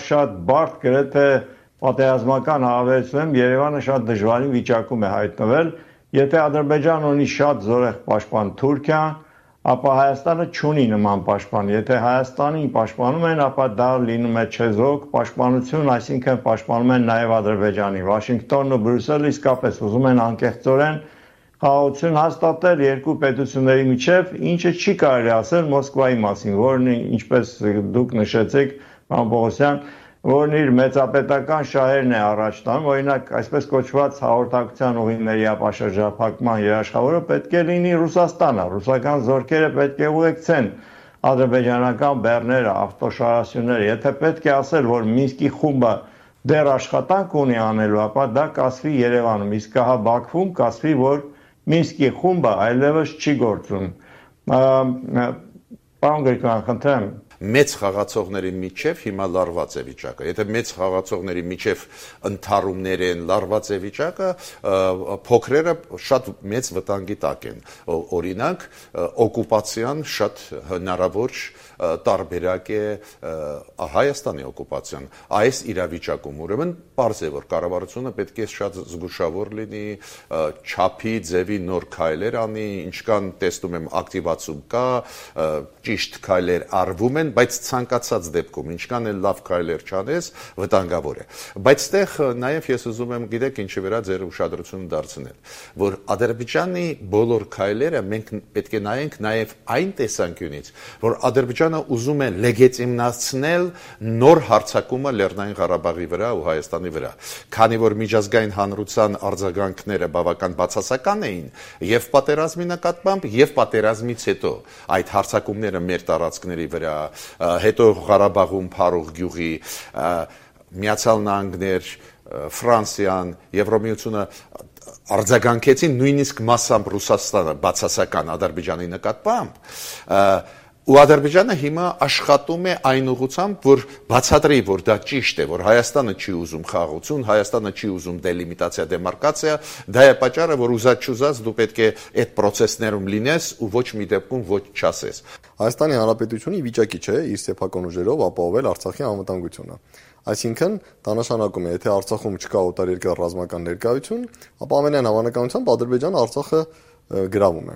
շատ բարդ գրեթե պատերազմական հարաբերություններում Երևանը շատ դժվարին վիճակում է հայտնվել։ Եթե Ադրբեջանը ունի շատ զորեղ պաշտպան Թուրքիան, ապա Հայաստանը չունի նման պաշտպան։ Եթե Հայաստանին պաշտպանում են, ապա դա լինում է չեզոք պաշտպանություն, այսինքն պաշտպանում են նաև Ադրբեջանին։ Վաշինգտոնն ու Բրյուսելը իսկապես ուզում են անկեղծորեն խաղաղություն հաստատել երկու պետությունների միջև, ինչը չի կարելի ասել Մոսկվայի մասին, որն ինչպես դուք նշեցիք, պարոն Պողոսյան, որն իր մեծապետական շահերն է առաջ տանում, օրինակ այսպես կոչված հաղորդակցության ուղիների ապաշրջափակման երաշխավորը պետք է լինի Ռուսաստանը, ռուսական զորքերը պետք է ուղեկցեն ադրբեջանական բեռները, ավտոշարասյունները, եթե պետք է ասել, որ Մինսկի խումբը դեռ աշխատանք ունի անելու, ապա դա կասվի Երևանում, իսկ հա Բաքվում կասվի, որ Մինսկի խումբը այլևս չի գործում։ Պարոն Գրիգորյան, խնդրեմ։ Մեծ խաղացողների միջև հիմա լարված է վիճակը։ Եթե մեծ խաղացողների միջև ընդհարումներ են, լարված է վիճակը, փոքրերը շատ մեծ վտանգի տակ են։ Օրինակ, օկուպացիան շատ հնարավոր տարբերակ է Հայաստանի օկուպացիան։ Այս իրավիճակում ուրեմն պարզ է, որ կառավարությունը պետք է շատ զգուշավոր լինի, չափի, ձևի նոր քայլեր անի, ինչքան տեսնում եմ ակտիվացում կա, ճիշտ քայլեր արվում են, բայց ցանկացած դեպքում ինչքան էլ լավ քայլեր չանես, վտանգավոր է։ Բայց այդտեղ նաև ես ուզում եմ, գիտեք, ինչի վրա ձեր ուշադրությունը դարձնել, որ Ադրբեջանի բոլոր քայլերը մենք պետք է նայենք նաև այն տեսանկյունից, որ Ադրբեջանը ուզում է լեգիտիմացնել նոր հարձակումը Լեռնային Ղարաբաղի վրա ու Հայաստանի վրա, քանի որ միջազգային հանրության արձագանքները բավական բացասական էին եւ պատերազմի նկատմամբ եւ պատերազմից հետո այդ հարձակումները մեր տարածքների վրա, հետո Ղարաբաղում Փարուղ գյուղի, Միացյալ Նահանգներ, Ֆրանսիան, Եվրոմիությունը արձագանքեցին նույնիսկ մասամբ Ռուսաստանը բացասական Ադրբեջանի նկատմամբ, ու Ադրբեջանը հիմա աշխատում է այն ուղղությամբ, որ բացատրի, որ դա ճիշտ է, որ Հայաստանը չի ուզում խաղաղություն, Հայաստանը չի ուզում դելիմիտացիա, դեմարկացիա, դա է պատճառը, որ ուզած դու պետք է այդ process-ներում լինես ու ոչ մի դեպքում ոչ չասես։ Հայաստանի Հանրապետությունը վիճակի չէ իր սեփական ուժերով ապահովել Արցախի անվտանգությունը։ Այսինքն, դա նշանակում է, եթե Արցախում չկա օտարերկրյա ռազմական ներկայություն, ապա ամենայն հավանականությամբ Ադրբեջանը Արցախը գրավում է։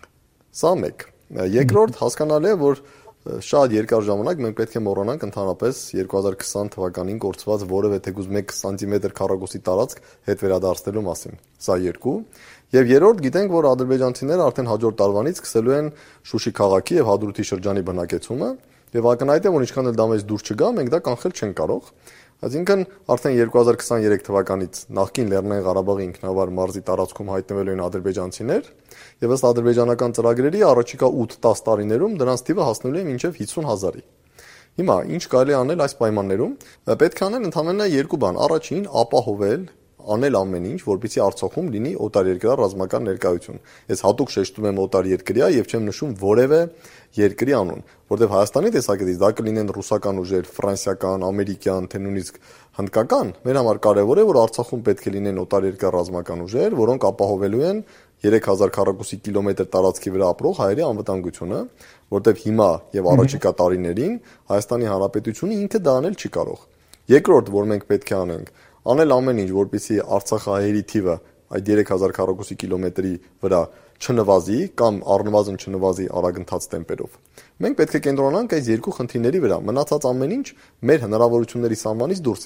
Սա մեկ։ Երկրորդ, հասկանալի է, որ շատ երկար ժամանակ մենք պետք է մոռանանք ընդհանրապես 2020 թվականին կորցված որևէ թեկուզ 1 սանտիմետր քառակուսի տարածք հետ վերադարձնելու մասին։ Սա երկու։ Եվ երրորդ, գիտենք, որ ադրբեջանցիները արդեն հաջորդ տարվանից սկսելու են Շուշի քաղաքի եւ Հադրութի շրջանի բնակեցումը, եւ ակնհայտ է, որ ինչքան էլ դա մեզ դուր չգա, մենք դա կանխել չենք կարող։ Այսինքն արդեն 2023 թվականից նախկին Լեռնային Ղարաբաղի ինքնավար մարզի տարածքում հայտնվելու են ադրբեջանցիներ, եւ ըստ ադրբեջանական ծրագրերի առաջիկա 8-10 տարիներում դրանց թիվը հասնելու է մինչև 50,000-ի։ Հիմա ինչ կարելի անել այս պայմաններում, պետք է անել ընդհանրապես երկու բան։ Առաջին, ապահովել անել ամեն ինչ, որպեսզի Արցախում լինի օտարերկրյա ռազմական ներկայություն։ Ես հատուկ շեշտում եմ օտարերկրյա եւ չեմ նշում որևէ երկրի անուն, որտեղ Հայաստանի տեսակետից դա կլինեն ռուսական ուժեր, ֆրանսիական, ամերիկյան, թե նույնիսկ հնդկական, մեր համար կարևոր է, որ Արցախում պետք է լինեն օտարերկրյա ռազմական ուժեր, որոնք ապահովելու են 3000 քառակուսի կիլոմետր տարածքի վրա ապրող հայերի անվտանգությունը, որտեղ հիմա եւ առաջիկա տարիներին Հայաստանի Հանրապետությունը ինքը դա անել չի կարող։ Երկրորդ, որ մենք պետք է անենք, անել ամեն ինչ, որպեսզի արցախահայերի թիվը այդ 3000 քառակուսի կիլոմետրի վրա չնվազի կամ առնվազն չնվազի արագընթաց տեմպերով։ Մենք պետք է կենտրոնանանք այս երկու խնդիրների վրա, մնացած ամեն ինչ մեր հնարավորությունների սահմանից դուրս